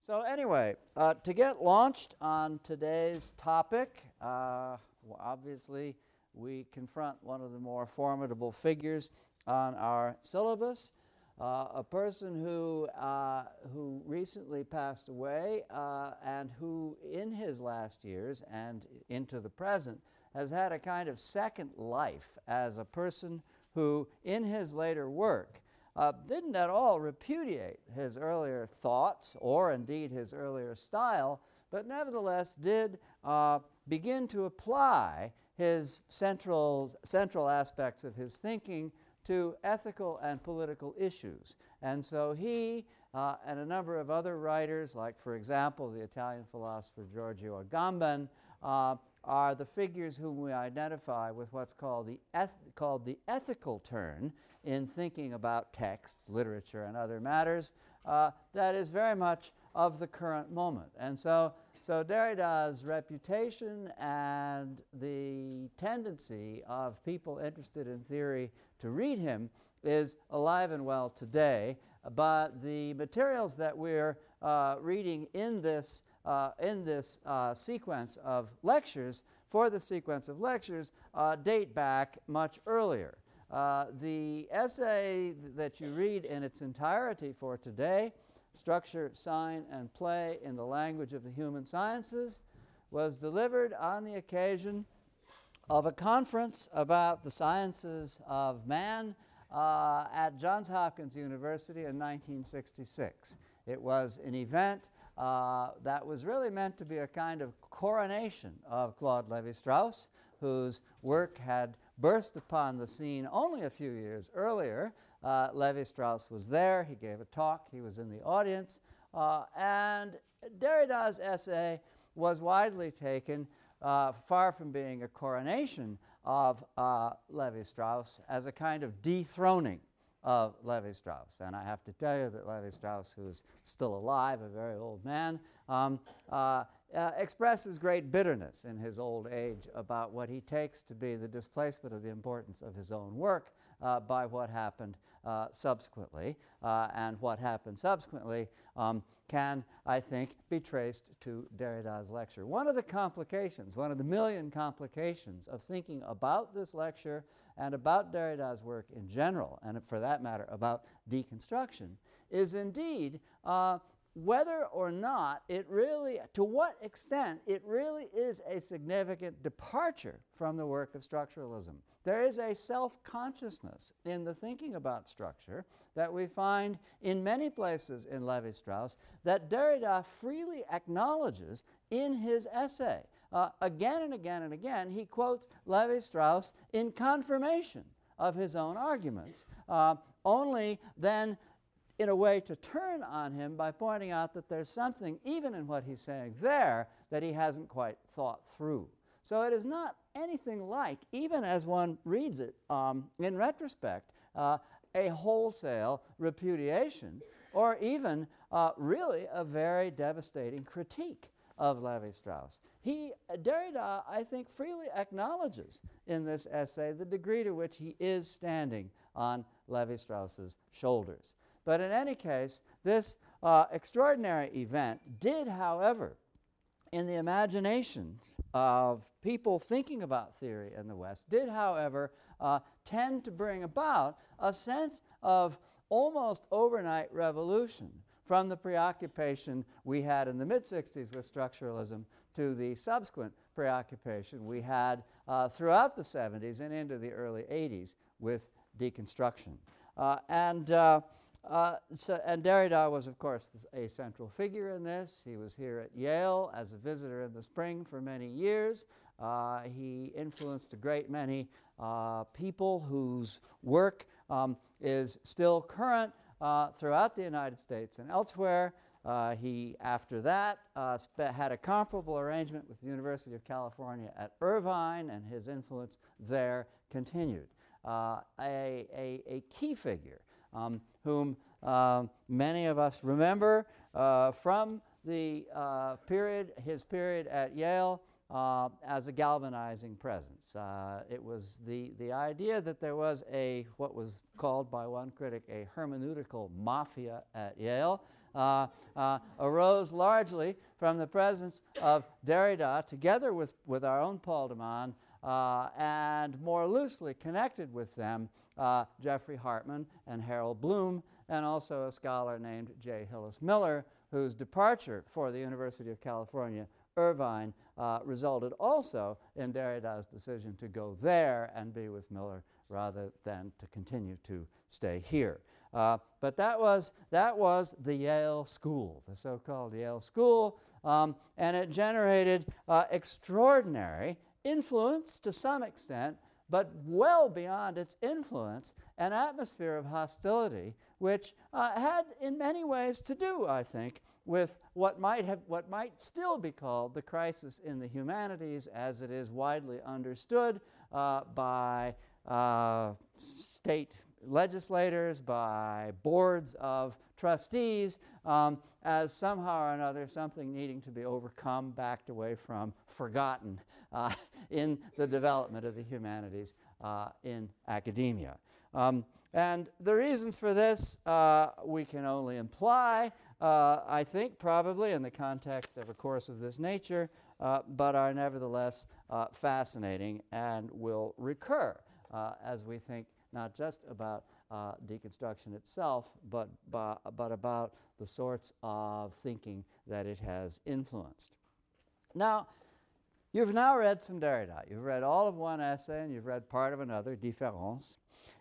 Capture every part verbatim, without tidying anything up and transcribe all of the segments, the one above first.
So anyway, uh, to get launched on today's topic, uh, well, obviously we confront one of the more formidable figures on our syllabus, uh, a person who, uh, who recently passed away uh, and who in his last years and into the present has had a kind of second life as a person who in his later work Uh, didn't at all repudiate his earlier thoughts or indeed his earlier style, but nevertheless did uh, begin to apply his central, central aspects of his thinking to ethical and political issues. And so he uh, and a number of other writers, like, for example, the Italian philosopher Giorgio Agamben, uh, are the figures whom we identify with what's called the, eth- called the ethical turn in thinking about texts, literature, and other matters uh, that is very much of the current moment. And so, so Derrida's reputation and the tendency of people interested in theory to read him is alive and well today, but the materials that we're uh, reading in this, uh, in this uh, sequence of lectures, for the sequence of lectures, uh, date back much earlier. Uh, the essay that you read in its entirety for today, Structure, Sign, and Play in the Language of the Human Sciences, was delivered on the occasion of a conference about the sciences of man uh, at Johns Hopkins University in nineteen sixty-six. It was an event uh, that was really meant to be a kind of coronation of Claude Lévi-Strauss, whose work had burst upon the scene only a few years earlier. Uh, Lévi-Strauss was there. He gave a talk. He was in the audience. Uh, and Derrida's essay was widely taken, uh, far from being a coronation of uh, Lévi-Strauss, as a kind of dethroning of Lévi-Strauss. And I have to tell you that Lévi-Strauss, who's still alive, a very old man, um, uh, Uh, expresses great bitterness in his old age about what he takes to be the displacement of the importance of his own work uh, by what happened uh, subsequently. Uh, and what happened subsequently um, can, I think, be traced to Derrida's lecture. One of the complications, one of the million complications of thinking about this lecture and about Derrida's work in general, and for that matter about deconstruction, is indeed uh, whether or not it really, to what extent it really is a significant departure from the work of structuralism. There is a self-consciousness in the thinking about structure that we find in many places in Lévi-Strauss that Derrida freely acknowledges in his essay. Uh, again and again and again, he quotes Lévi-Strauss in confirmation of his own arguments, uh, only then in a way to turn on him by pointing out that there's something, even in what he's saying there, that he hasn't quite thought through. So it is not anything like, even as one reads it um, in retrospect, uh, a wholesale repudiation, or even uh, really a very devastating critique of Lévi-Strauss. He, Derrida, I think, freely acknowledges in this essay the degree to which he is standing on Lévi-Strauss's shoulders. But in any case, this uh, extraordinary event did, however, in the imaginations of people thinking about theory in the West, did, however, uh, tend to bring about a sense of almost overnight revolution from the preoccupation we had in the mid-sixties with structuralism to the subsequent preoccupation we had uh, throughout the seventies and into the early eighties with deconstruction. Uh, and uh, Uh, so, and Derrida was, of course, a central figure in this. He was here at Yale as a visitor in the spring for many years. Uh, he influenced a great many uh, people whose work um, is still current uh, throughout the United States and elsewhere. Uh, he, after that, uh, spe- had a comparable arrangement with the University of California at Irvine, and his influence there continued. Uh, a, a, a key figure Um, whom uh, many of us remember uh, from the uh, period, his period at Yale, uh, as a galvanizing presence. Uh, it was the, the idea that there was a, what was called by one critic, a hermeneutical mafia at Yale, uh, uh, arose largely from the presence of Derrida, together with, with our own Paul de Man, uh, and more loosely connected with them, uh, Jeffrey Hartman and Harold Bloom, and also a scholar named J. Hillis Miller, whose departure for the University of California, Irvine, uh, resulted also in Derrida's decision to go there and be with Miller rather than to continue to stay here. Uh, but that was, that was the Yale School, the so-called Yale School, um, and it generated uh, extraordinary influence to some extent, but well beyond its influence, an atmosphere of hostility, which uh, had in many ways to do, I think, with what might have, what might still be called the crisis in the humanities, as it is widely understood uh, by uh, state legislators, by boards of trustees, um, as somehow or another something needing to be overcome, backed away from, forgotten uh, in the development of the humanities uh, in academia. Um, and the reasons for this uh, we can only imply, uh, I think probably in the context of a course of this nature, uh, but are nevertheless uh, fascinating and will recur uh, as we think not just about uh, deconstruction itself, but, but, but about the sorts of thinking that it has influenced. Now, you've now read some Derrida. You've read all of one essay and you've read part of another, Différance,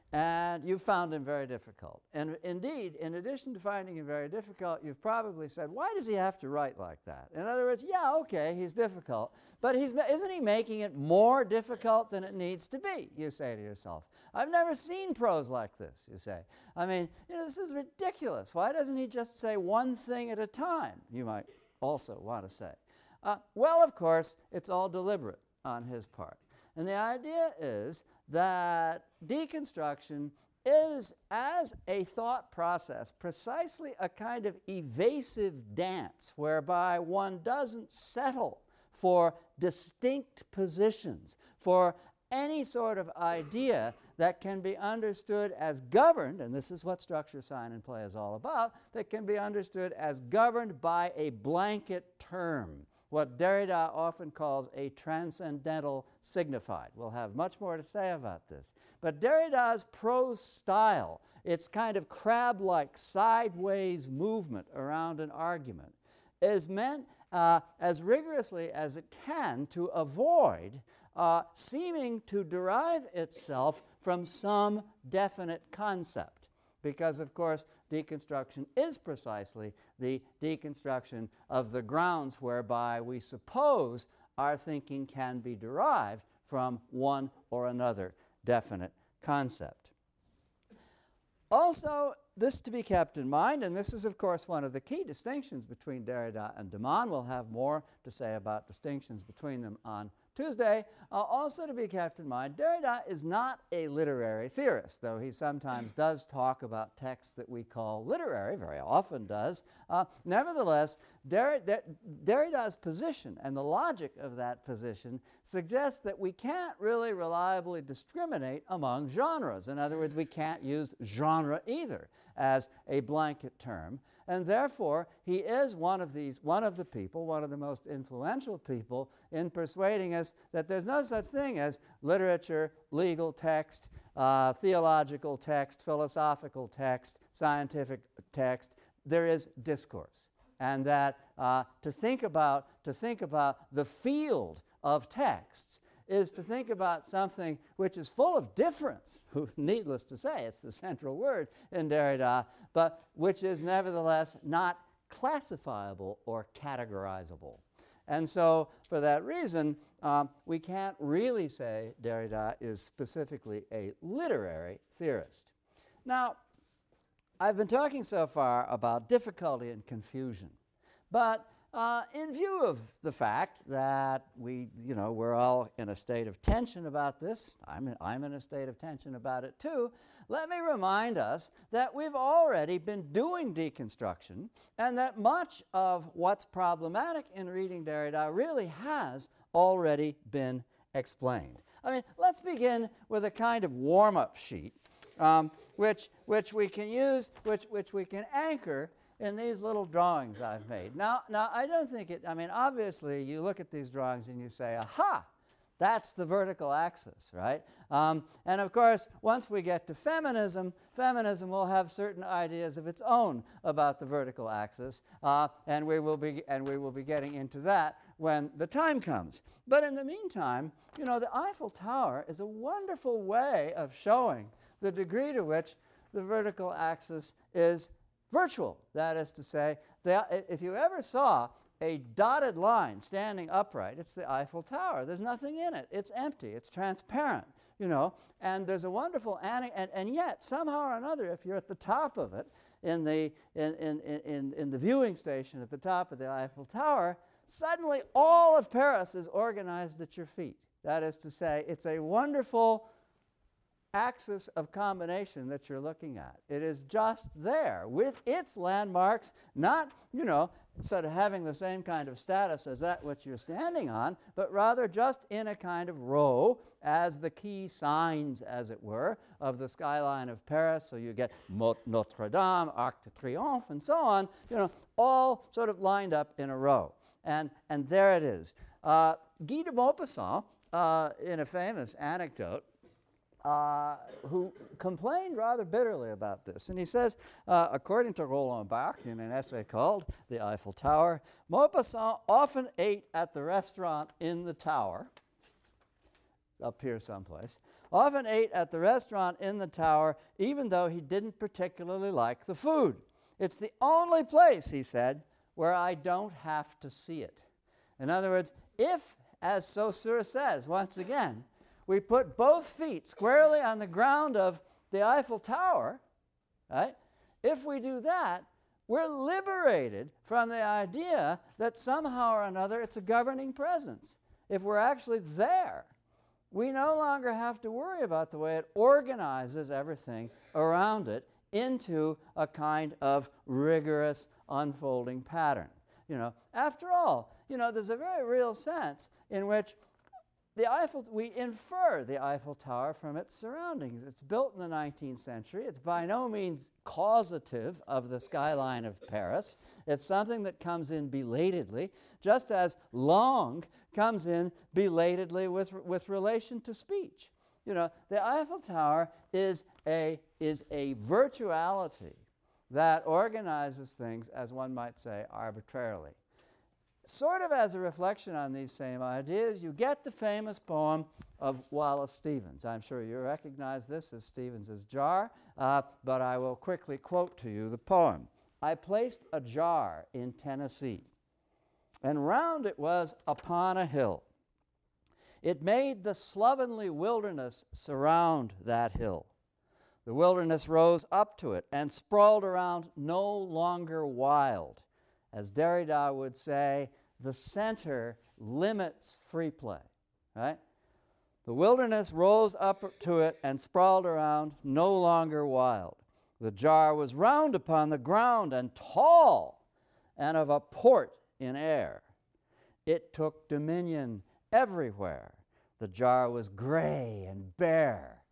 and you've found him very difficult. And indeed, in addition to finding him very difficult, you've probably said, why does he have to write like that? In other words, yeah, okay, he's difficult, but he's, isn't he making it more difficult than it needs to be, you say to yourself. I've never seen prose like this, you say. I mean, you know, this is ridiculous. Why doesn't he just say one thing at a time, you might also want to say. Uh, well, of course, it's all deliberate on his part. And the idea is that deconstruction is, as a thought process, precisely a kind of evasive dance whereby one doesn't settle for distinct positions, for any sort of idea that can be understood as governed, and this is what structure, sign, and play is all about, that can be understood as governed by a blanket term, what Derrida often calls a transcendental signified. We'll have much more to say about this. But Derrida's prose style, its kind of crab-like sideways movement around an argument, is meant uh, as rigorously as it can to avoid uh, seeming to derive itself from some definite concept. Because, of course, deconstruction is precisely the deconstruction of the grounds whereby we suppose our thinking can be derived from one or another definite concept. Also, this to be kept in mind, and this is, of course, one of the key distinctions between Derrida and de Man. We'll have more to say about distinctions between them on Tuesday. Uh, also to be kept in mind, Derrida is not a literary theorist, though he sometimes does talk about texts that we call literary, very often does. Uh, nevertheless, Derrida, Derrida's position and the logic of that position suggests that we can't really reliably discriminate among genres. In other words, we can't use genre either as a blanket term. And therefore, he is one of these, one of the people, one of the most influential people in persuading us that there's no such thing as literature, legal text, uh, theological text, philosophical text, scientific text. There is discourse. And that uh, to think about, to think about the field of texts is to think about something which is full of difference, needless to say, it's the central word in Derrida, but which is nevertheless not classifiable or categorizable. And so, for that reason, um, we can't really say Derrida is specifically a literary theorist. Now, I've been talking so far about difficulty and confusion, but Uh, in view of the fact that we, you know, we're all in a state of tension about this, I'm in, I'm in a state of tension about it too, let me remind us that we've already been doing deconstruction and that much of what's problematic in reading Derrida really has already been explained. I mean, let's begin with a kind of warm-up sheet um, which, which we can use, which, which we can anchor in these little drawings I've made. Now, now I don't think it, I mean, obviously you look at these drawings and you say, aha, that's the vertical axis, right? Um, and of course, once we get to feminism, feminism will have certain ideas of its own about the vertical axis, uh, and we will be and we will be getting into that when the time comes. But in the meantime, you know, the Eiffel Tower is a wonderful way of showing the degree to which the vertical axis is virtual. That is to say, the, if you ever saw a dotted line standing upright, it's the Eiffel Tower. There's nothing in it. It's empty. It's transparent, you know. And there's a wonderful, and, and yet, somehow or another, if you're at the top of it, in the, in, in, in, in the viewing station at the top of the Eiffel Tower, suddenly all of Paris is organized at your feet. That is to say, it's a wonderful axis of combination that you're looking at. It is just there with its landmarks, not, you know, sort of having the same kind of status as that which you're standing on, but rather just in a kind of row as the key signs, as it were, of the skyline of Paris. So you get Notre Dame, Arc de Triomphe, and so on, you know, all sort of lined up in a row. And, and there it is. Uh, Guy de Maupassant, uh, in a famous anecdote, Uh, who complained rather bitterly about this. And he says, uh, according to Roland Barthes in an essay called The Eiffel Tower, Maupassant often ate at the restaurant in the tower, up here someplace, often ate at the restaurant in the tower even though he didn't particularly like the food. It's the only place, he said, where I don't have to see it. In other words, if, as Saussure says, once again, we put both feet squarely on the ground of the Eiffel Tower, right? If we do that, we're liberated from the idea that somehow or another it's a governing presence. If we're actually there, we no longer have to worry about the way it organizes everything around it into a kind of rigorous unfolding pattern. You know, after all, you know, there's a very real sense in which The Eiffel, we infer the Eiffel Tower from its surroundings. It's built in the nineteenth century. It's by no means causative of the skyline of Paris. It's something that comes in belatedly, just as Langue comes in belatedly with, with relation to speech. You know, the Eiffel Tower is a, is a virtuality that organizes things, as one might say, arbitrarily. Sort of as a reflection on these same ideas, you get the famous poem of Wallace Stevens. I'm sure you recognize this as Stevens's jar, uh, but I will quickly quote to you the poem. I placed a jar in Tennessee, and round it was upon a hill. It made the slovenly wilderness surround that hill. The wilderness rose up to it and sprawled around no longer wild. As Derrida would say, the center limits free play, right? The wilderness rose up to it and sprawled around, no longer wild. The jar was round upon the ground and tall, and of a port in air. It took dominion everywhere. The jar was gray and bare.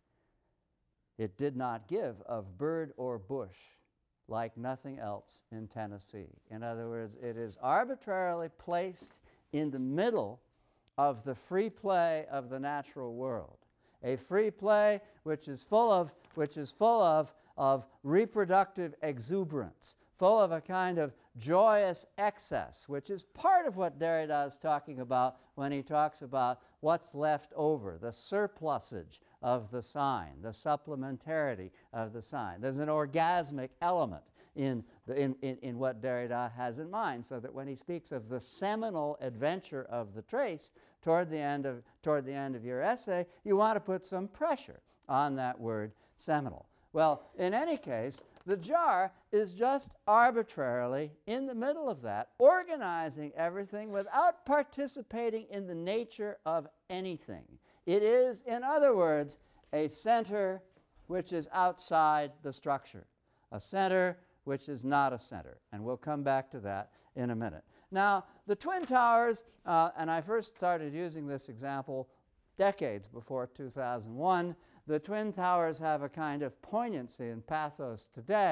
It did not give of bird or bush, like nothing else in Tennessee. In other words, it is arbitrarily placed in the middle of the free play of the natural world, a free play which is full of, which is full of, of reproductive exuberance, full of a kind of joyous excess, which is part of what Derrida is talking about when he talks about what's left over, the surplusage of the sign, the supplementarity of the sign. There's an orgasmic element in, the, in, in, in what Derrida has in mind, so that when he speaks of the seminal adventure of the trace toward the end of, toward the end of your essay, you want to put some pressure on that word seminal. Well, in any case, the jar is just arbitrarily in the middle of that, organizing everything without participating in the nature of anything. It is, in other words, a center which is outside the structure, a center which is not a center. And we'll come back to that in a minute. Now, the Twin Towers, uh, and I first started using this example decades before two thousand one, the Twin Towers have a kind of poignancy and pathos today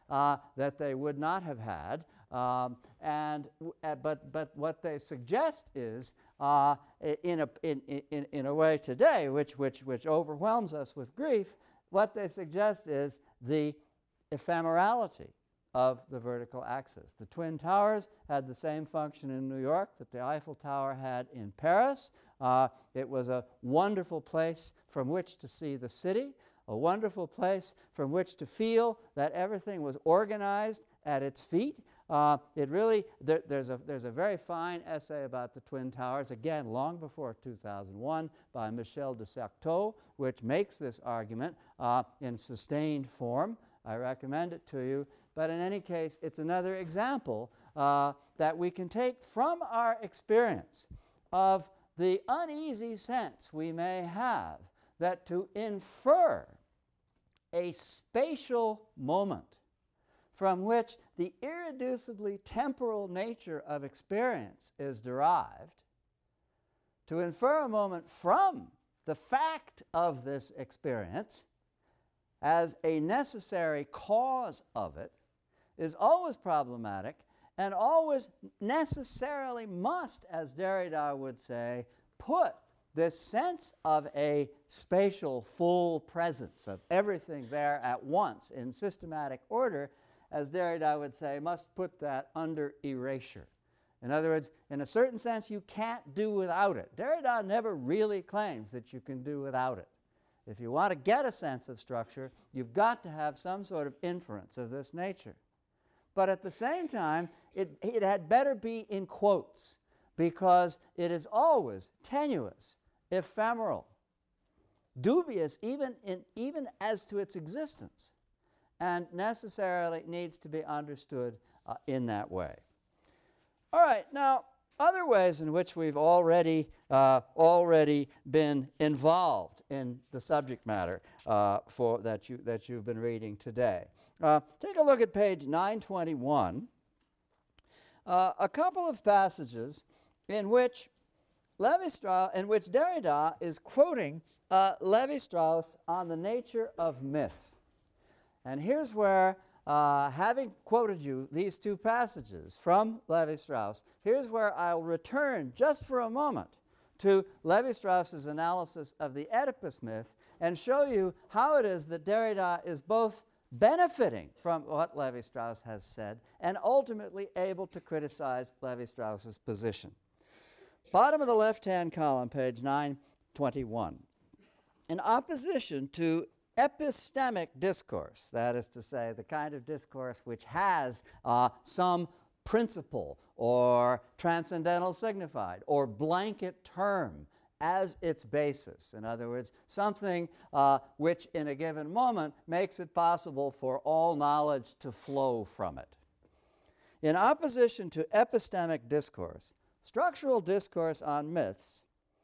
uh, that they would not have had. Um, and uh, but but what they suggest is uh, in a in, in in a way today, which which which overwhelms us with grief. What they suggest is the ephemerality of the vertical axis. The Twin Towers had the same function in New York that the Eiffel Tower had in Paris. Uh, it was a wonderful place from which to see the city, a wonderful place from which to feel that everything was organized at its feet. Uh, it really, there, there's, a, there's a very fine essay about the Twin Towers, again, long before two thousand one, by Michel de Certeau, which makes this argument uh, in sustained form. I recommend it to you. But in any case, it's another example uh, that we can take from our experience of the uneasy sense we may have that to infer a spatial moment from which the irreducibly temporal nature of experience is derived, to infer a moment from the fact of this experience as a necessary cause of it is always problematic and always necessarily must, as Derrida would say, put this sense of a spatial full presence of everything there at once in systematic order, as Derrida would say, must put that under erasure. In other words, in a certain sense, you can't do without it. Derrida never really claims that you can do without it. If you want to get a sense of structure, you've got to have some sort of inference of this nature. But at the same time, it, it had better be in quotes, because it is always tenuous, ephemeral, dubious even, in, even as to its existence, and necessarily needs to be understood uh, in that way. All right, now, other ways in which we've already, uh, already been involved in the subject matter uh, for, that, you, that you've been reading today. Uh, take a look at page nine twenty-one. Uh, a couple of passages in which Levi-Strauss, in which Derrida is quoting uh, Levi-Strauss on the nature of myth. And here's where, uh, having quoted you these two passages from Levi-Strauss, here's where I'll return just for a moment to Levi-Strauss's analysis of the Oedipus myth and show you how it is that Derrida is both benefiting from what Levi-Strauss has said and ultimately able to criticize Levi-Strauss's position. Bottom of the left-hand column, page nine twenty-one. In opposition to epistemic discourse, that is to say, the kind of discourse which has uh, some principle or transcendental signified or blanket term as its basis. In other words, something uh, which in a given moment makes it possible for all knowledge to flow from it. In opposition to epistemic discourse, structural discourse on myths,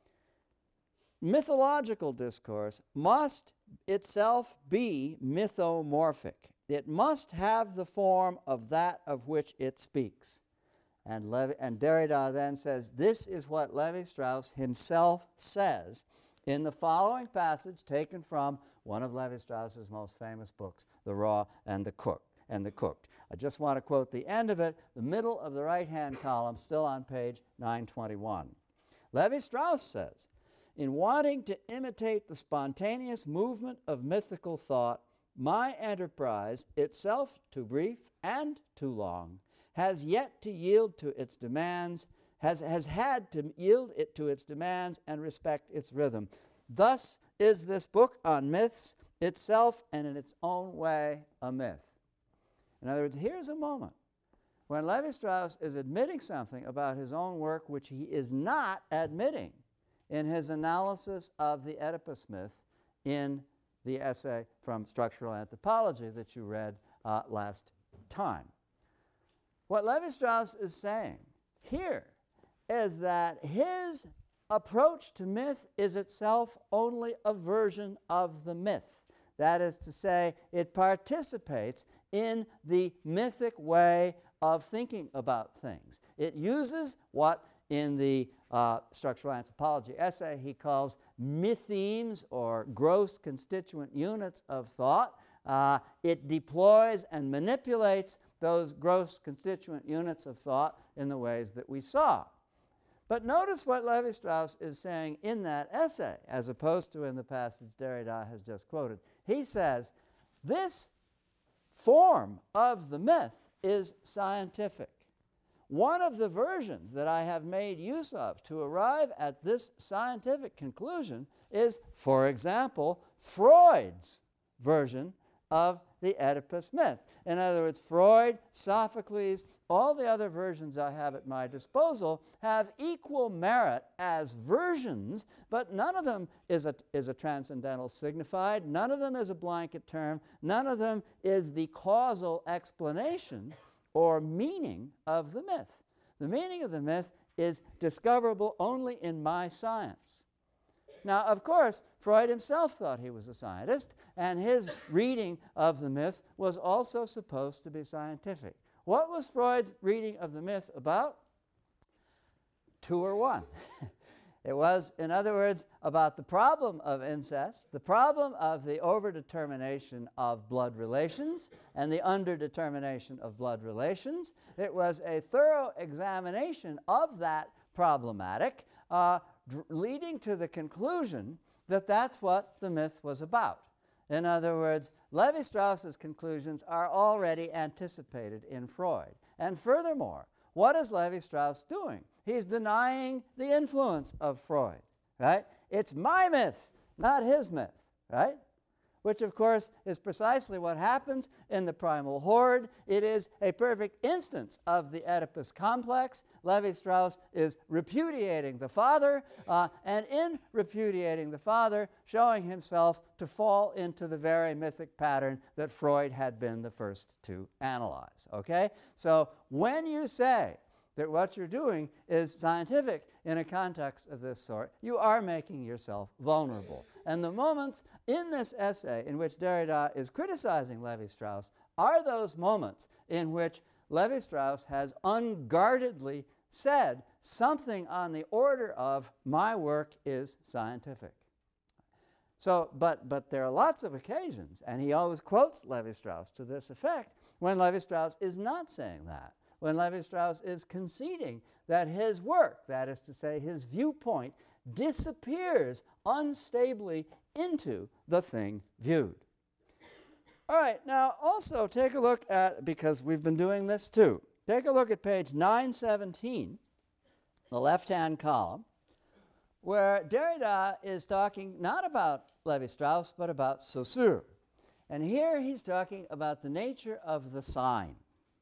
mythological discourse must itself be mythomorphic. It must have the form of that of which it speaks. And, Levi, and Derrida then says, this is what Levi-Strauss himself says in the following passage taken from one of Levi-Strauss's most famous books, The Raw and the Cooked. And the Cooked. I just want to quote the end of it, the middle of the right-hand column, still on page nine twenty-one. Levi-Strauss says, in wanting to imitate the spontaneous movement of mythical thought, my enterprise, itself too brief and too long, has yet to yield to its demands, has, has had to yield it to its demands and respect its rhythm. Thus is this book on myths itself and in its own way a myth. In other words, here's a moment when Levi-Strauss is admitting something about his own work which he is not admitting in his analysis of the Oedipus myth in the essay from Structural Anthropology that you read uh, last time. What Levi-Strauss is saying here is that his approach to myth is itself only a version of the myth. That is to say, it participates in the mythic way of thinking about things. It uses what in the uh, Structural Anthropology essay he calls mythemes, or gross constituent units of thought, Uh, it deploys and manipulates those gross constituent units of thought in the ways that we saw. But notice what Levi-Strauss is saying in that essay, as opposed to in the passage Derrida has just quoted. He says, this form of the myth is scientific. One of the versions that I have made use of to arrive at this scientific conclusion is, for example, Freud's version of the Oedipus myth. In other words, Freud, Sophocles, all the other versions I have at my disposal have equal merit as versions, but none of them is a, is a transcendental signified, none of them is a blanket term, none of them is the causal explanation or meaning of the myth. The meaning of the myth is discoverable only in my science. Now, of course, Freud himself thought he was a scientist, and his reading of the myth was also supposed to be scientific. What was Freud's reading of the myth about? Two or one. It was, in other words, about the problem of incest, the problem of the overdetermination of blood relations, and the underdetermination of blood relations. It was a thorough examination of that problematic, uh, leading to the conclusion that that's what the myth was about. In other words, Levi-Strauss's conclusions are already anticipated in Freud. And furthermore, what is Levi-Strauss doing? He's denying the influence of Freud, right? It's my myth, not his myth, right? Which, of course, is precisely what happens in The Primal Horde. It is a perfect instance of the Oedipus complex. Levi-Strauss is repudiating the father, uh, and in repudiating the father, showing himself to fall into the very mythic pattern that Freud had been the first to analyze, okay? So when you say that what you're doing is scientific in a context of this sort, you are making yourself vulnerable. And the moments in this essay in which Derrida is criticizing Levi-Strauss are those moments in which Levi-Strauss has unguardedly said something on the order of, my work is scientific. So, but, but there are lots of occasions, and he always quotes Levi-Strauss to this effect, when Levi-Strauss is not saying that. When Levi-Strauss is conceding that his work, that is to say his viewpoint, disappears unstably into the thing viewed. All right, now also take a look at, because we've been doing this too, take a look at page nine seventeen, the left-hand column, where Derrida is talking not about Levi-Strauss, but about Saussure. And here he's talking about the nature of the sign.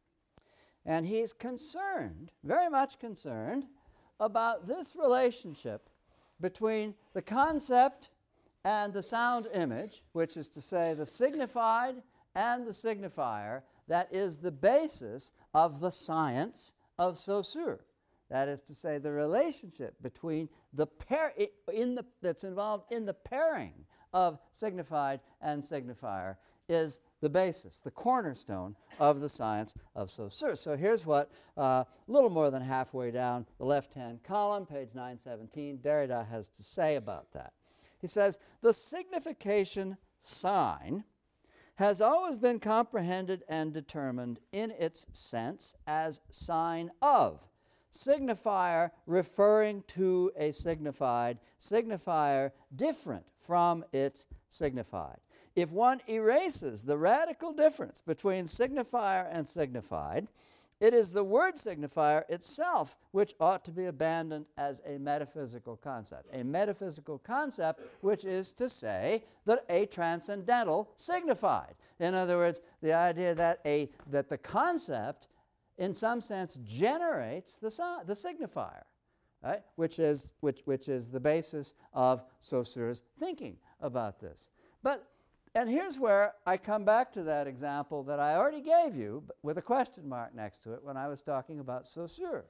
And he's concerned, very much concerned, about this relationship between the concept and the sound image, which is to say the signified and the signifier, that is the basis of the science of Saussure. That is to say, the relationship between the pair in the, that's involved in the pairing of signified and signifier is the basis, the cornerstone of the science of Saussure. So here's what, a uh, little more than halfway down the left-hand column, page nine seventeen, Derrida has to say about that. He says, the signification sign has always been comprehended and determined in its sense as sign of, signifier referring to a signified, signifier different from its signified. If one erases the radical difference between signifier and signified, it is the word signifier itself which ought to be abandoned as a metaphysical concept. A metaphysical concept which is to say that a transcendental signified. In other words, the idea that, a, that the concept in some sense generates the, the signifier, right? which, is, which, which is the basis of Saussure's thinking about this. But And here's where I come back to that example that I already gave you, but with a question mark next to it, when I was talking about Saussure.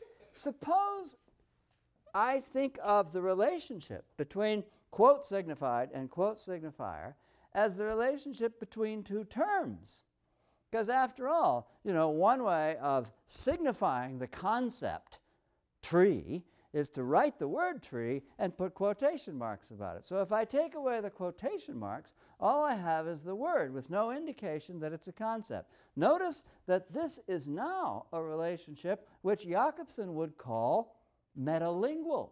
Suppose I think of the relationship between quote signified and quote signifier as the relationship between two terms. Because after all, you know, one way of signifying the concept tree is to write the word tree and put quotation marks about it. So if I take away the quotation marks, all I have is the word with no indication that it's a concept. Notice that this is now a relationship which Jakobson would call metalingual.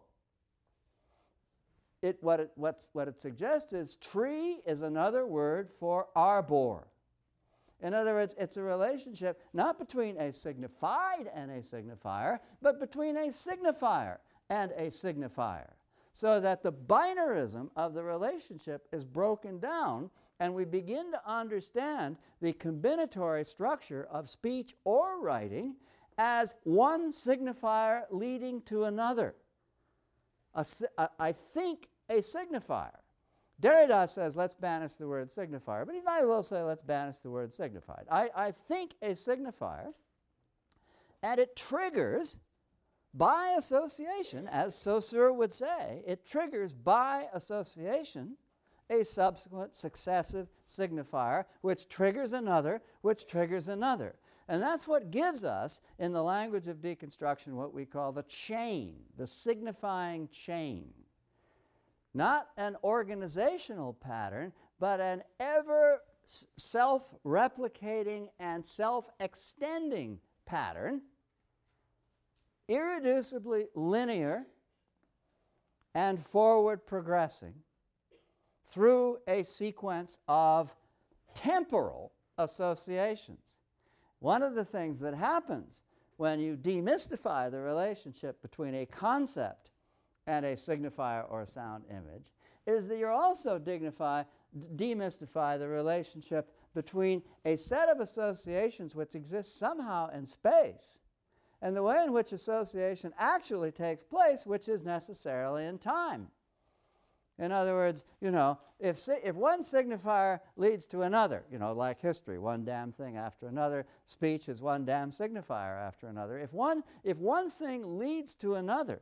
It, what, it, what's, what it suggests is tree is another word for arbor. In other words, it's a relationship not between a signified and a signifier, but between a signifier and a signifier, so that the binarism of the relationship is broken down, and we begin to understand the combinatory structure of speech or writing as one signifier leading to another. A, a, I think a signifier. Derrida says, let's banish the word signifier, but he might as well say, let's banish the word signified. I, I think a signifier, and it triggers, by association, as Saussure would say, it triggers by association a subsequent successive signifier, which triggers another, which triggers another. And that's what gives us, in the language of deconstruction, what we call the chain, the signifying chain. Not an organizational pattern, but an ever self-replicating and self-extending pattern, irreducibly linear and forward progressing through a sequence of temporal associations. One of the things that happens when you demystify the relationship between a concept and a signifier or a sound image is that you also dignify, demystify the relationship between a set of associations which exist somehow in space and the way in which association actually takes place, which is necessarily in time. In other words, you know, if, si if one signifier leads to another, you know, like history, one damn thing after another, speech is one damn signifier after another. If one, if one thing leads to another,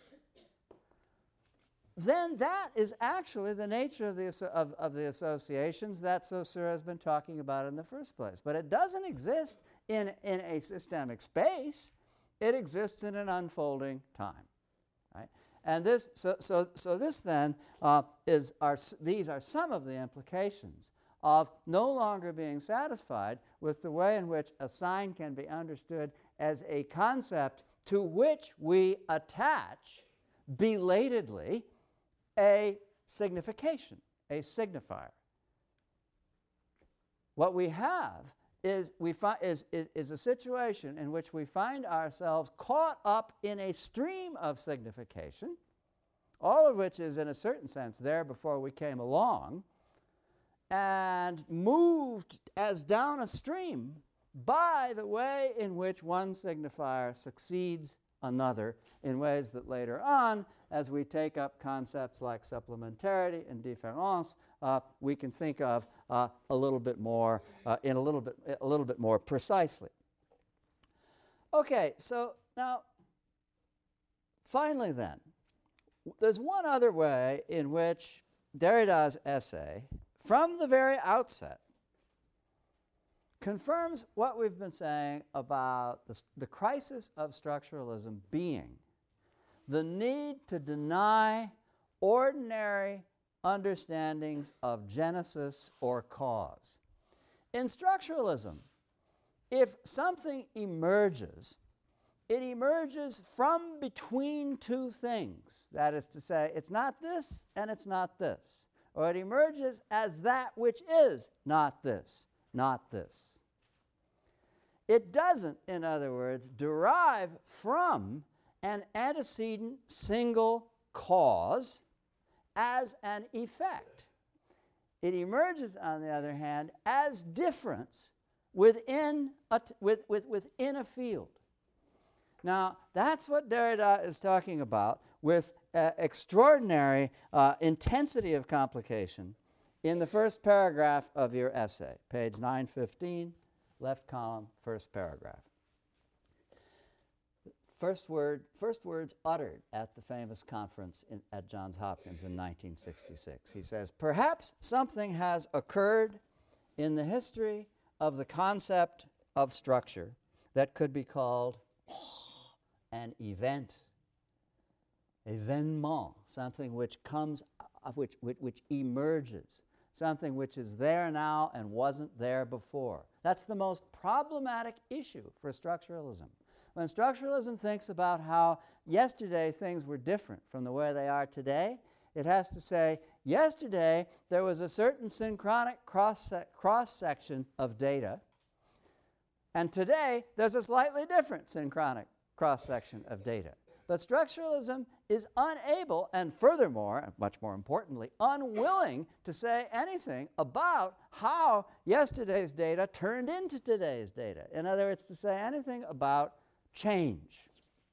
then that is actually the nature of the, of, of the associations that Saussure has been talking about in the first place. But it doesn't exist in, in a systemic space. It exists in an unfolding time. Right? And this, so, so, so this then uh, is, are, these are some of the implications of no longer being satisfied with the way in which a sign can be understood as a concept to which we attach belatedly a signification, a signifier. What we have is, we fi is, is, is a situation in which we find ourselves caught up in a stream of signification, all of which is in a certain sense there before we came along, and moved as down a stream by the way in which one signifier succeeds another in ways that later on, as we take up concepts like supplementarity and difference, uh, we can think of uh, a little bit more, uh, in a little bit, a little bit more precisely. Okay, so now, finally then, there's one other way in which Derrida's essay, from the very outset, confirms what we've been saying about the, the crisis of structuralism being the need to deny ordinary understandings of genesis or cause. In structuralism, if something emerges, it emerges from between two things. That is to say, it's not this and it's not this. Or it emerges as that which is not this, not this. It doesn't, in other words, derive from an antecedent single cause as an effect. It emerges, on the other hand, as difference within a, t with, with, within a field. Now, that's what Derrida is talking about with uh, extraordinary uh, intensity of complication in the first paragraph of your essay, page nine fifteen, left column, first paragraph. First, word, first words uttered at the famous conference in, at Johns Hopkins in nineteen sixty-six. He says, "Perhaps something has occurred in the history of the concept of structure that could be called an event. événement, something which comes, uh, which, which, which emerges, something which is there now and wasn't there before. That's the most problematic issue for structuralism. When structuralism thinks about how yesterday things were different from the way they are today, it has to say, yesterday there was a certain synchronic cross cross-section of data, and today there's a slightly different synchronic cross-section of data. But structuralism is unable, and furthermore, and much more importantly, unwilling to say anything about how yesterday's data turned into today's data. In other words, to say anything about change.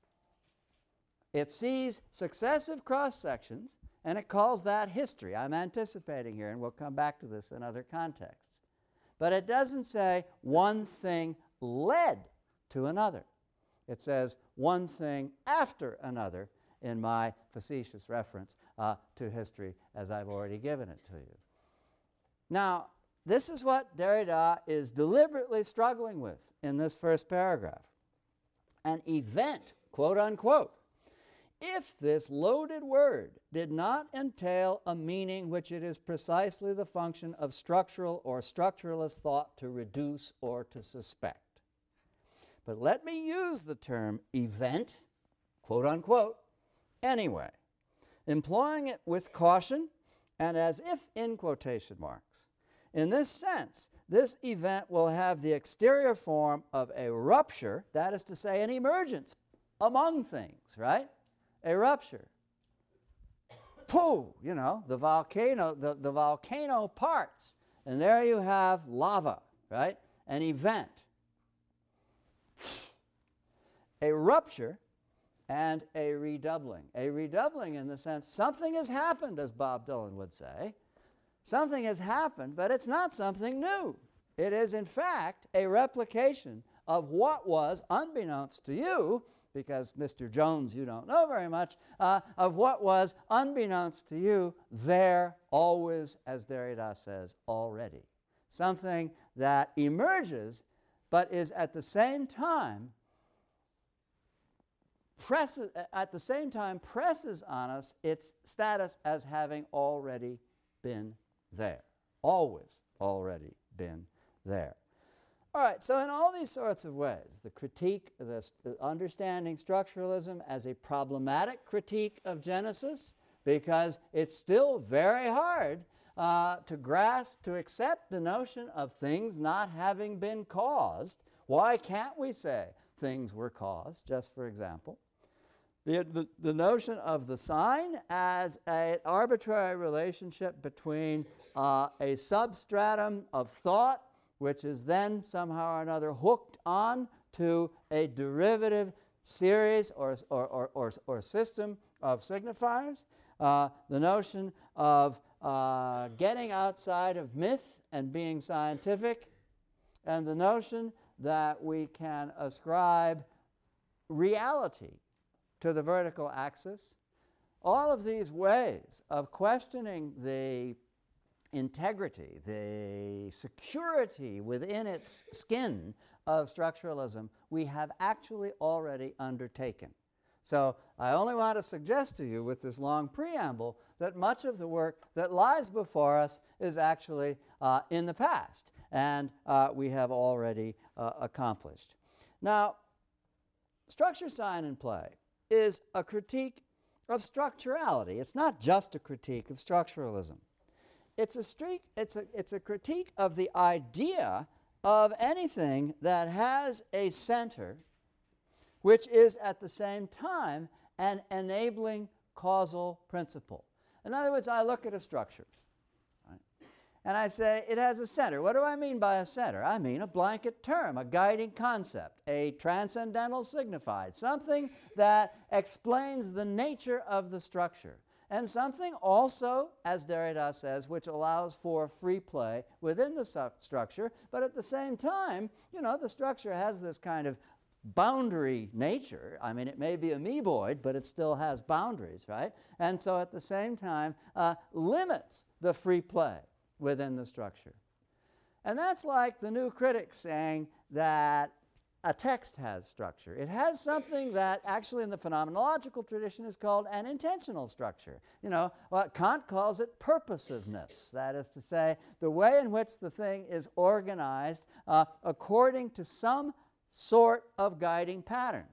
It sees successive cross-sections, and it calls that history. I'm anticipating here, and we'll come back to this in other contexts. But it doesn't say one thing led to another. It says one thing after another in my facetious reference uh, to history as I've already given it to you. Now, this is what Derrida is deliberately struggling with in this first paragraph. An event, quote unquote, if this loaded word did not entail a meaning which it is precisely the function of structural or structuralist thought to reduce or to suspect. But let me use the term event, quote unquote, anyway, employing it with caution and as if in quotation marks. In this sense, this event will have the exterior form of a rupture, that is to say, an emergence among things, right? A rupture. Pooh, you know, the volcano, the, the volcano parts, and there you have lava, right? An event. A rupture and a redoubling. A redoubling in the sense something has happened, as Bob Dylan would say. Something has happened, but it's not something new. It is, in fact, a replication of what was, unbeknownst to you, because Mister Jones, you don't know very much, uh, of what was, unbeknownst to you, there always, as Derrida says, already. Something that emerges, but is at the same time presses, at the same time presses on us its status as having already been there. Always already been there. All right, so in all these sorts of ways, the critique, the, the understanding structuralism as a problematic critique of Genesis, because it's still very hard uh, to grasp, to accept the notion of things not having been caused. Why can't we say things were caused, just for example? The, the, the notion of the sign as an arbitrary relationship between uh, a substratum of thought, which is then somehow or another hooked on to a derivative series or, or, or, or, or system of signifiers. Uh, the notion of uh, getting outside of myth and being scientific, and the notion that we can ascribe reality to the vertical axis. All of these ways of questioning the integrity, the security within its skin of structuralism, we have actually already undertaken. So I only want to suggest to you with this long preamble that much of the work that lies before us is actually uh, in the past, and uh, we have already uh, accomplished. Now, structure, sign, and play is a critique of structurality. It's not just a critique of structuralism. It's a, streak, it's, a, it's a critique of the idea of anything that has a center which is at the same time an enabling causal principle. In other words, I look at a structure, right, and I say it has a center. What do I mean by a center? I mean a blanket term, a guiding concept, a transcendental signified, something that explains the nature of the structure. And something also, as Derrida says, which allows for free play within the structure, but at the same time, you know, the structure has this kind of boundary nature. I mean, it may be amoeboid, but it still has boundaries, right? And so at the same time, uh, limits the free play within the structure. And that's like the new critic saying that a text has structure. It has something that actually in the phenomenological tradition is called an intentional structure. You know, well, Kant calls it purposiveness. That is to say, the way in which the thing is organized uh, according to some sort of guiding pattern.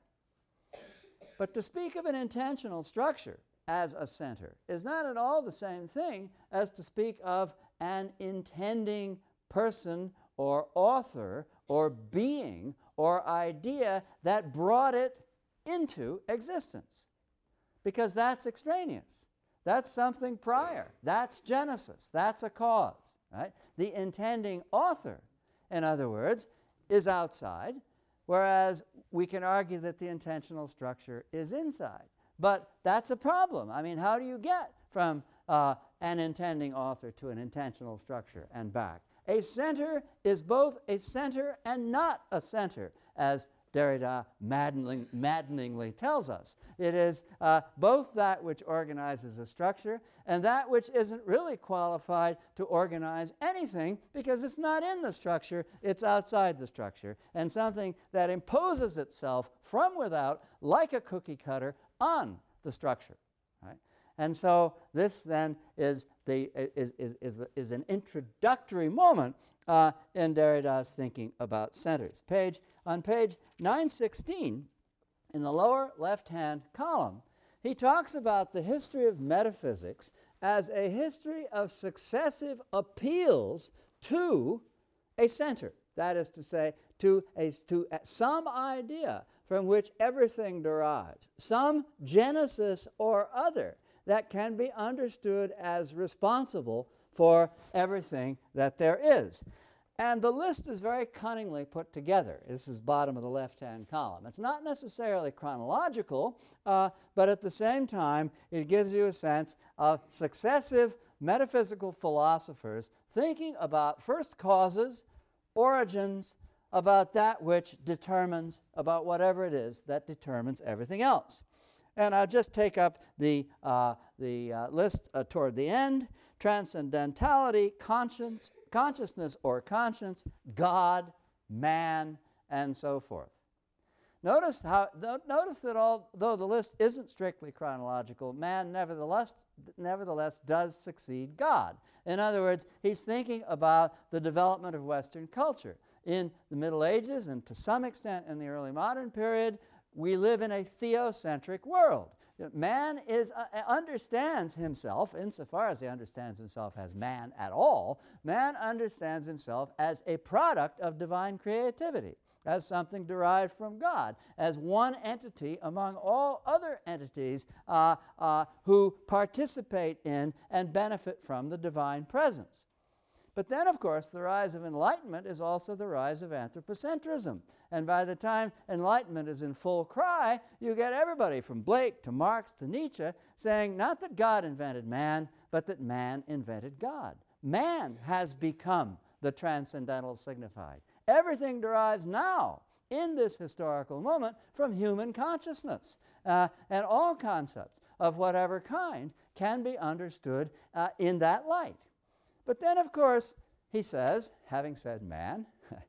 But to speak of an intentional structure as a center is not at all the same thing as to speak of an intending person or author or being or idea that brought it into existence. Because that's extraneous. That's something prior. That's Genesis. That's a cause. Right? The intending author, in other words, is outside, whereas we can argue that the intentional structure is inside. But that's a problem. I mean, how do you get from uh, an intending author to an intentional structure and back? A center is both a center and not a center, as Derrida maddening, maddeningly tells us. It is uh, both that which organizes a structure and that which isn't really qualified to organize anything because it's not in the structure, it's outside the structure, and something that imposes itself from without, like a cookie cutter, on the structure. Right? And so this then is, the, is, is, is, the, is an introductory moment uh, in Derrida's thinking about centers. Page, on page nine sixteen, in the lower left-hand column, he talks about the history of metaphysics as a history of successive appeals to a center. That is to say, to, a, to a, some idea from which everything derives, some genesis or other that can be understood as responsible for everything that there is. And the list is very cunningly put together. This is bottom of the left-hand column. It's not necessarily chronological, uh, but at the same time, it gives you a sense of successive metaphysical philosophers thinking about first causes, origins, about that which determines, about whatever it is that determines everything else. And I'll just take up the, uh, the uh, list uh, toward the end. Transcendentality, conscience, consciousness or conscience, God, man, and so forth. Notice, how, th- notice that although the list isn't strictly chronological, man nevertheless, nevertheless does succeed God. In other words, he's thinking about the development of Western culture. In the Middle Ages and to some extent in the early modern period, we live in a theocentric world. Man is, uh, understands himself, insofar as he understands himself as man at all, man understands himself as a product of divine creativity, as something derived from God, as one entity among all other entities uh, uh, who participate in and benefit from the divine presence. But then, of course, the rise of Enlightenment is also the rise of anthropocentrism. And by the time Enlightenment is in full cry, you get everybody from Blake to Marx to Nietzsche saying not that God invented man, but that man invented God. Man has become the transcendental signified. Everything derives now, in this historical moment, from human consciousness. Uh, and all concepts of whatever kind can be understood uh, in that light. But then, of course, he says, having said man,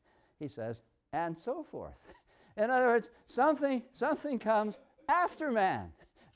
he says, and so forth. In other words, something, something comes after man.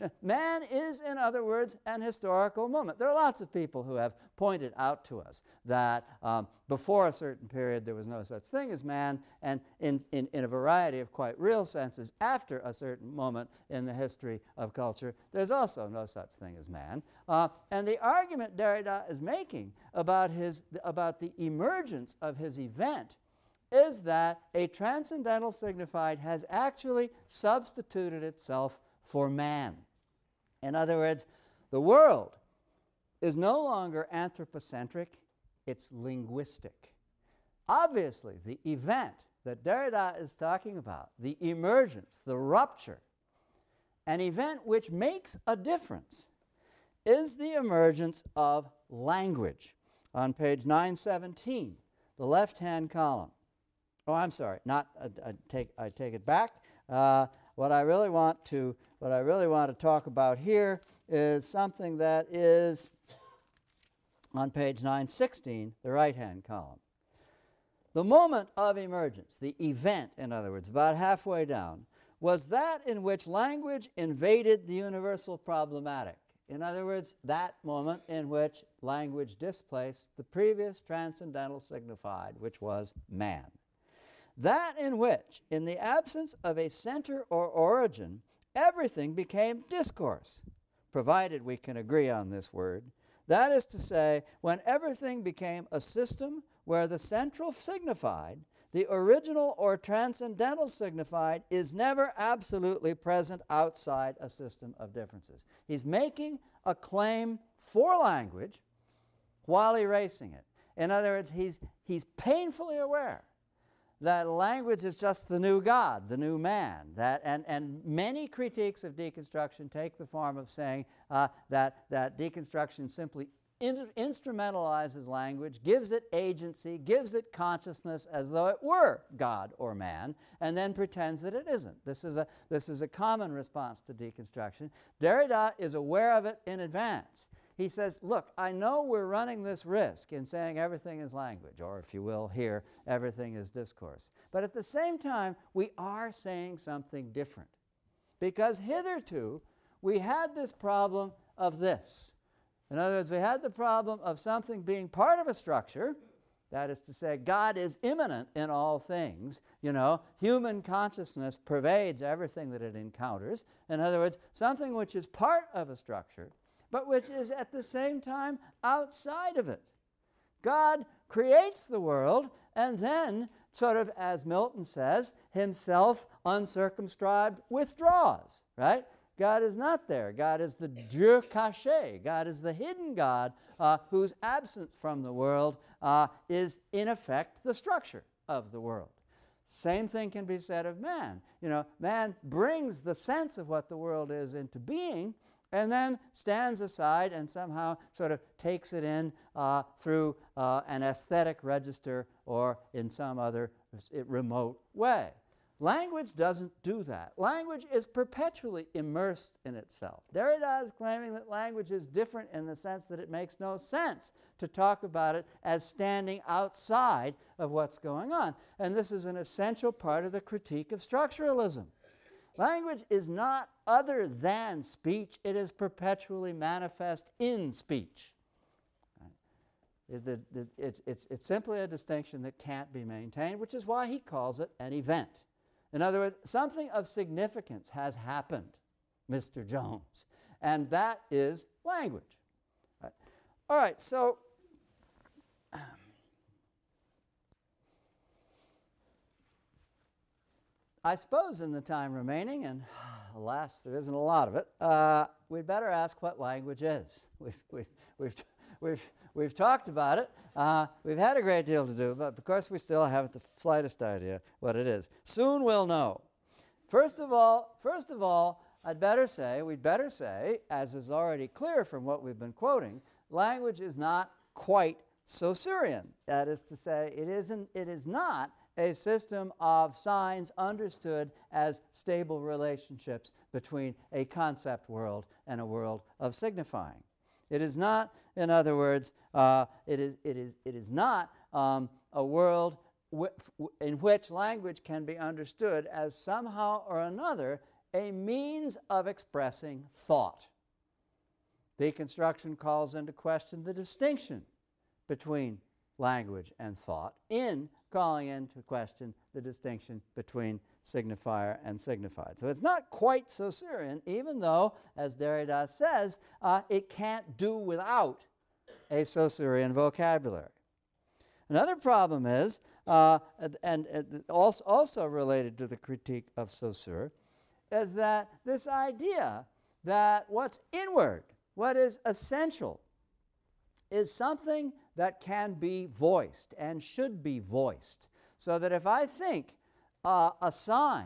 Man is, in other words, an historical moment. There are lots of people who have pointed out to us that um, before a certain period there was no such thing as man, and in, in, in a variety of quite real senses, after a certain moment in the history of culture, there's also no such thing as man. Uh, and the argument Derrida is making about, his, about the emergence of his event is that a transcendental signified has actually substituted itself for man. In other words, the world is no longer anthropocentric, it's linguistic. Obviously, the event that Derrida is talking about, the emergence, the rupture, an event which makes a difference, is the emergence of language. On page nine seventeen, the left-hand column. Oh, I'm sorry, not, I, I, take, I take it back. Uh, what I really want to, what I really want to talk about here is something that is on page nine sixteen, the right-hand column. The moment of emergence, the event, in other words, about halfway down, was that in which language invaded the universal problematic. In other words, that moment in which language displaced the previous transcendental signified, which was man. That in which, in the absence of a center or origin, everything became discourse, provided we can agree on this word. That is to say, when everything became a system where the central signified, the original or transcendental signified, is never absolutely present outside a system of differences. He's making a claim for language while erasing it. In other words, he's, he's painfully aware that language is just the new God, the new man. That, and, and many critiques of deconstruction take the form of saying uh, that, that deconstruction simply in, instrumentalizes language, gives it agency, gives it consciousness as though it were God or man, and then pretends that it isn't. This is a, this is a common response to deconstruction. Derrida is aware of it in advance. He says, look, I know we're running this risk in saying everything is language, or if you will, here, everything is discourse. But at the same time, we are saying something different. Because hitherto, we had this problem of this. In other words, we had the problem of something being part of a structure. That is to say, God is immanent in all things. You know, human consciousness pervades everything that it encounters. In other words, something which is part of a structure, but which is at the same time outside of it. God creates the world and then, sort of as Milton says, himself uncircumscribed withdraws, right? God is not there. God is the Dieu caché. God is the hidden God uh, whose absence from the world uh, is in effect the structure of the world. Same thing can be said of man. You know, man brings the sense of what the world is into being, and then stands aside and somehow sort of takes it in uh, through uh, an aesthetic register or in some other remote way. Language doesn't do that. Language is perpetually immersed in itself. Derrida is claiming that language is different in the sense that it makes no sense to talk about it as standing outside of what's going on. And this is an essential part of the critique of structuralism. Language is not other than speech. It is perpetually manifest in speech. It, it, it, it's, it's, it's simply a distinction that can't be maintained, which is why he calls it an event. In other words, something of significance has happened, Mister Jones, and that is language. All right, All right so I suppose in the time remaining, and alas, there isn't a lot of it, uh, we'd better ask what language is. We've, we've, we've, we've, we've talked about it. Uh, we've had a great deal to do, but of course we still haven't the slightest idea what it is. Soon we'll know. First of all, first of all, I'd better say, we'd better say, as is already clear from what we've been quoting, language is not quite Saussurian. That is to say, it isn't, it is not a system of signs understood as stable relationships between a concept world and a world of signifying. It is not, in other words, uh, it is, it is, it is not um, a world w- w- in which language can be understood as somehow or another a means of expressing thought. Deconstruction calls into question the distinction between language and thought in calling into question the distinction between signifier and signified. So it's not quite Saussurian, even though, as Derrida says, uh, it can't do without a Saussurian vocabulary. Another problem is, uh, and, and also, also related to the critique of Saussure, is that this idea that what's inward, what is essential, is something that can be voiced and should be voiced. So that if I think uh, a sign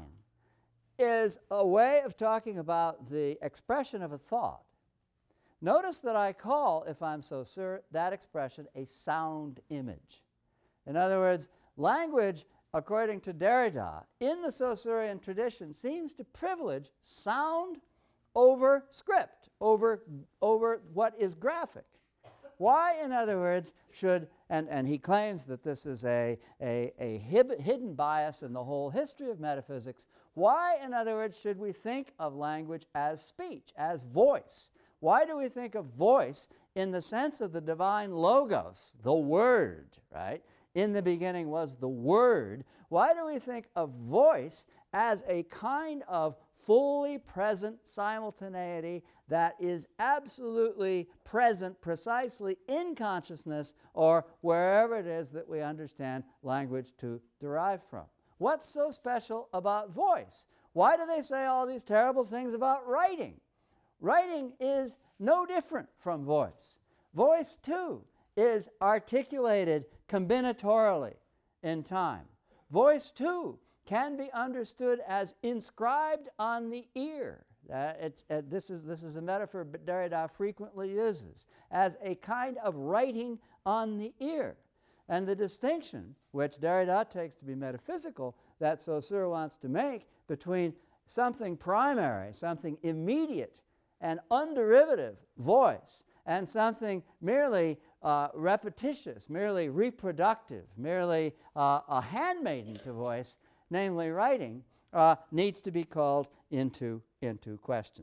is a way of talking about the expression of a thought, notice that I call, if I'm Saussure, that expression a sound image. In other words, language, according to Derrida, in the Saussurian tradition, seems to privilege sound over script, over, over what is graphic. Why, in other words, should and, and he claims that this is a, a, a hib- hidden bias in the whole history of metaphysics. Why, in other words, should we think of language as speech, as voice? Why do we think of voice in the sense of the divine logos, the Word, right? In the beginning was the Word. Why do we think of voice as a kind of fully present simultaneity that is absolutely present precisely in consciousness or wherever it is that we understand language to derive from? What's so special about voice? Why do they say all these terrible things about writing? Writing is no different from voice. Voice, too, is articulated combinatorially in time. Voice, too, can be understood as inscribed on the ear. Uh, it's, uh, this, is, this is a metaphor Derrida frequently uses, as a kind of writing on the ear. And the distinction, which Derrida takes to be metaphysical, that Saussure wants to make between something primary, something immediate and underivative, voice, and something merely uh, repetitious, merely reproductive, merely uh, a handmaiden to voice, namely writing, uh, needs to be called into, into question.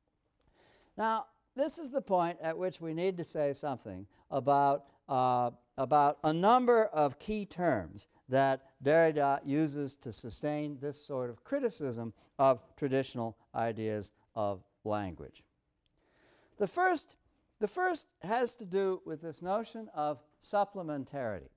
Now, this is the point at which we need to say something about, uh, about a number of key terms that Derrida uses to sustain this sort of criticism of traditional ideas of language. The first, the first has to do with this notion of supplementarity.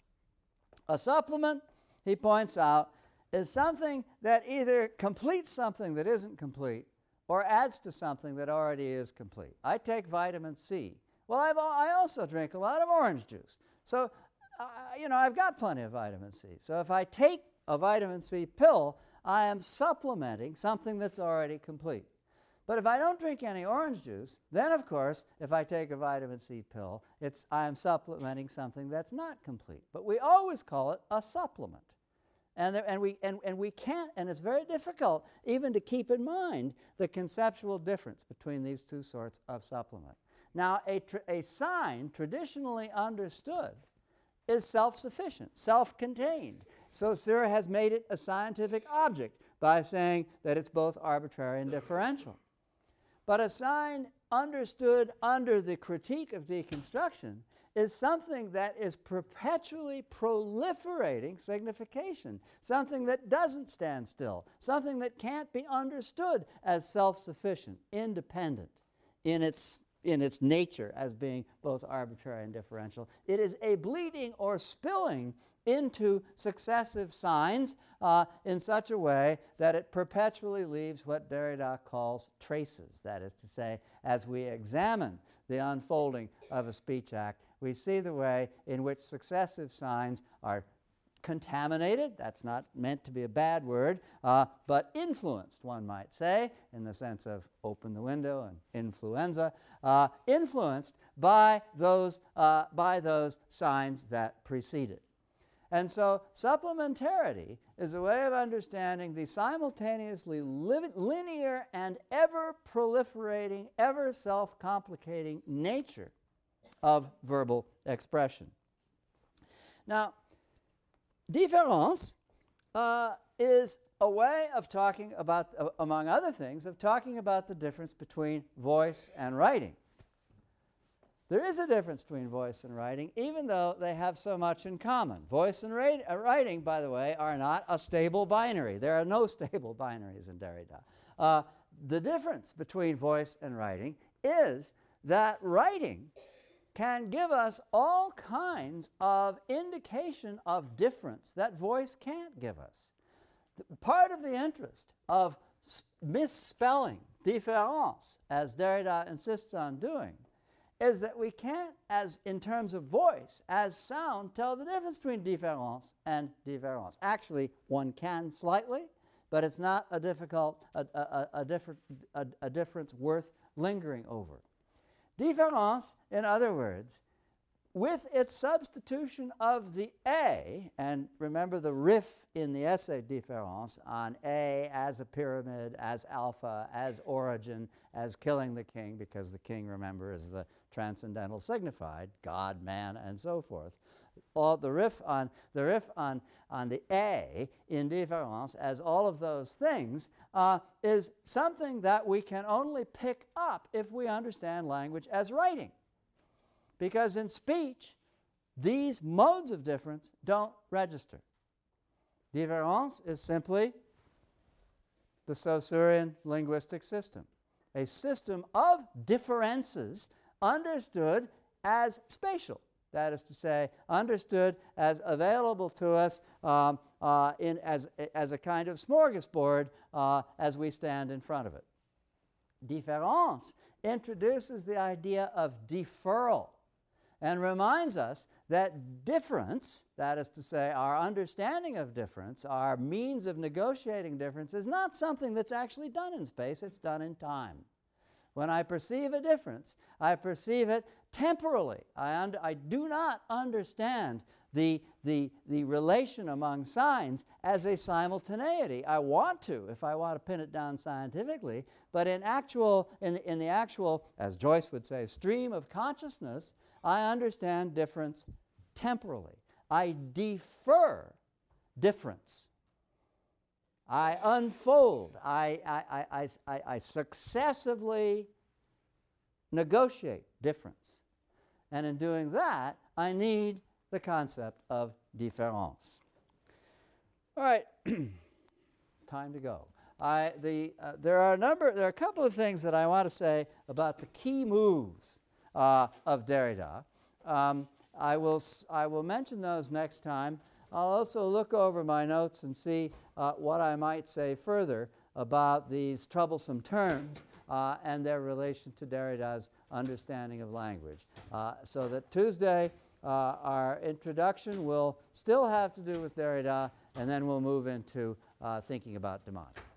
A supplement, he points out, is something that either completes something that isn't complete or adds to something that already is complete. I take vitamin C. Well, I've, I also drink a lot of orange juice. So, uh, you know, I've got plenty of vitamin C. So if I take a vitamin C pill, I am supplementing something that's already complete. But if I don't drink any orange juice, then, of course, if I take a vitamin C pill, it's, I am supplementing something that's not complete. But we always call it a supplement. And, there, and, we, and, and we can't, and it's very difficult even to keep in mind the conceptual difference between these two sorts of supplement. Now, a, tr- a sign traditionally understood is self-sufficient, self-contained. Saussure has made it a scientific object by saying that it's both arbitrary and differential. But a sign understood under the critique of deconstruction is something that is perpetually proliferating signification, something that doesn't stand still, something that can't be understood as self-sufficient, independent in its, in its nature as being both arbitrary and differential. It is a bleeding or spilling into successive signs uh, in such a way that it perpetually leaves what Derrida calls traces. That is to say, as we examine the unfolding of a speech act, we see the way in which successive signs are contaminated. That's not meant to be a bad word, uh, but influenced, one might say, in the sense of open the window and influenza, uh, influenced by those, uh, by those signs that precede it. And so supplementarity is a way of understanding the simultaneously li- linear and ever-proliferating, ever-self-complicating nature of verbal expression. Now, différence uh, is a way of talking about, uh, among other things, of talking about the difference between voice and writing. There is a difference between voice and writing, even though they have so much in common. Voice and ra- uh, writing, by the way, are not a stable binary. There are no stable binaries in Derrida. Uh, the difference between voice and writing is that writing can give us all kinds of indication of difference that voice can't give us. The, part of the interest of s- misspelling, différence, as Derrida insists on doing, is that we can't, as in terms of voice, as sound, tell the difference between différence and différence. Actually, one can slightly, but it's not a difficult, a, a, a, different, a, a difference worth lingering over. Différence, in other words, with its substitution of the A, and remember the riff in the essay Différance on A as a pyramid, as alpha, as origin, as killing the king, because the king, remember, is the transcendental signified, God, man, and so forth. All the riff on the riff on, on the A in Différance as all of those things uh, is something that we can only pick up if we understand language as writing. Because in speech, these modes of difference don't register. Différance is simply the Saussurean linguistic system, a system of differences understood as spatial. That is to say, understood as available to us um, uh, in, as, as a kind of smorgasbord uh, as we stand in front of it. Différance introduces the idea of deferral and reminds us that difference, that is to say, our understanding of difference, our means of negotiating difference, is not something that's actually done in space, it's done in time. When I perceive a difference, I perceive it temporally. I, und- I do not understand the, the, the relation among signs as a simultaneity. I want to, if I want to pin it down scientifically, but in, actual, in, in the actual, as Joyce would say, stream of consciousness, I understand difference temporally. I defer difference. I unfold. I, I, I, I, I successively negotiate difference. And in doing that, I need the concept of différance. All right, time to go. I, the, uh, there are a number, there are a couple of things that I want to say about the key moves Uh, of Derrida. Um, I will, s- I will mention those next time. I'll also look over my notes and see uh, what I might say further about these troublesome terms uh, and their relation to Derrida's understanding of language. Uh, so that Tuesday, uh, our introduction will still have to do with Derrida, and then we'll move into uh, thinking about Demant.